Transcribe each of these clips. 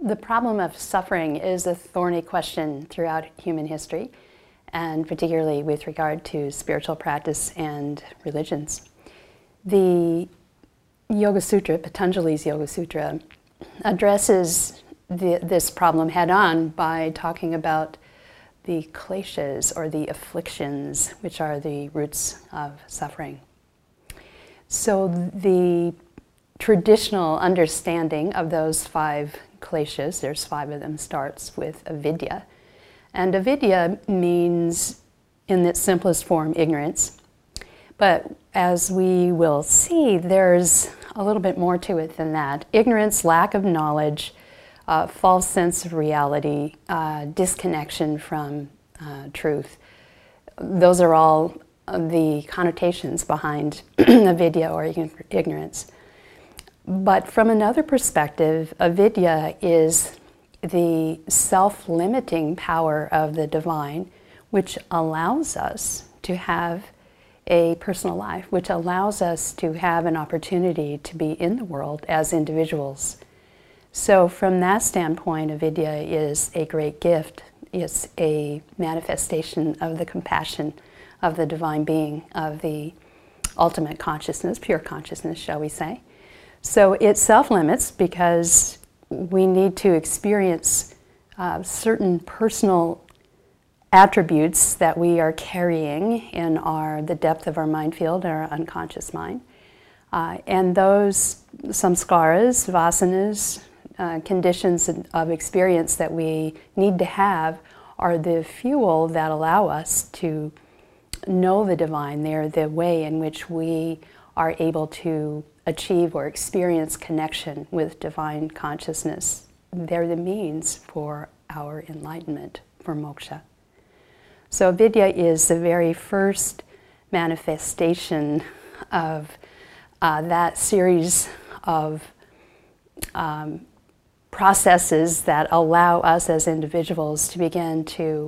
The problem of suffering is a thorny question throughout human history, and particularly with regard to spiritual practice and religions. The Yoga Sutra, Patanjali's Yoga Sutra, addresses this problem head-on by talking about the kleshas, or the afflictions, which are the roots of suffering. So the traditional understanding of those 5 kleshas, there's 5 of them, starts with avidya. And avidya means, in its simplest form, ignorance. But as we will see, there's a little bit more to it than that. Ignorance, lack of knowledge, false sense of reality, disconnection from truth. Those are all the connotations behind avidya, or ignorance. But from another perspective, avidya is the self-limiting power of the divine, which allows us to have a personal life, which allows us to have an opportunity to be in the world as individuals. So from that standpoint, avidya is a great gift. It's a manifestation of the compassion of the divine being, of the ultimate consciousness, pure consciousness, shall we say. So it self-limits because we need to experience certain personal attributes that we are carrying in the depth of our mind field, our unconscious mind. And those samskaras, vasanas, conditions of experience that we need to have are the fuel that allow us to know the divine. They're the way in which we are able to achieve or experience connection with divine consciousness. They're the means for our enlightenment, for moksha. So avidya is the very first manifestation of that series of processes that allow us as individuals to begin to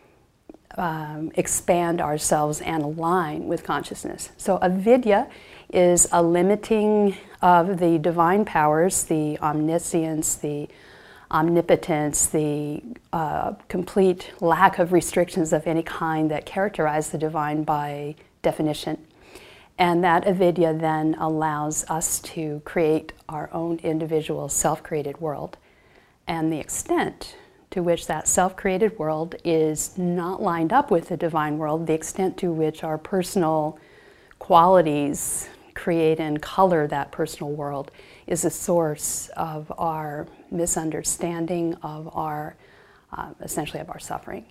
expand ourselves and align with consciousness. So avidya is a limiting of the divine powers, the omniscience, the omnipotence, the complete lack of restrictions of any kind that characterize the divine by definition. And that avidya then allows us to create our own individual self-created world. And the extent to which that self-created world is not lined up with the divine world, the extent to which our personal qualities create and color that personal world, is a source of our misunderstanding, of our, essentially of our suffering.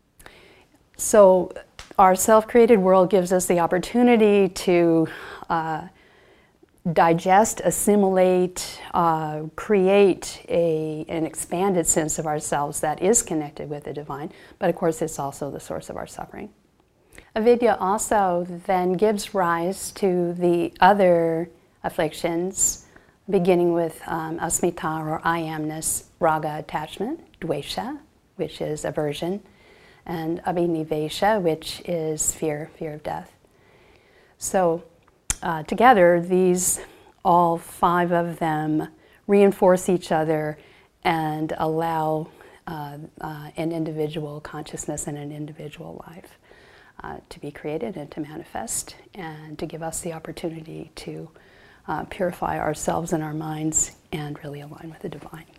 So our self-created world gives us the opportunity to digest, assimilate, create an expanded sense of ourselves that is connected with the divine, but of course it's also the source of our suffering. Avidya also then gives rise to the other afflictions, beginning with asmita, or I amness, raga, attachment, dvesha, which is aversion, and abhinivesha, which is fear of death. So together, these, all 5 of them, reinforce each other and allow an individual consciousness and an individual life to be created and to manifest, and to give us the opportunity to purify ourselves and our minds and really align with the divine.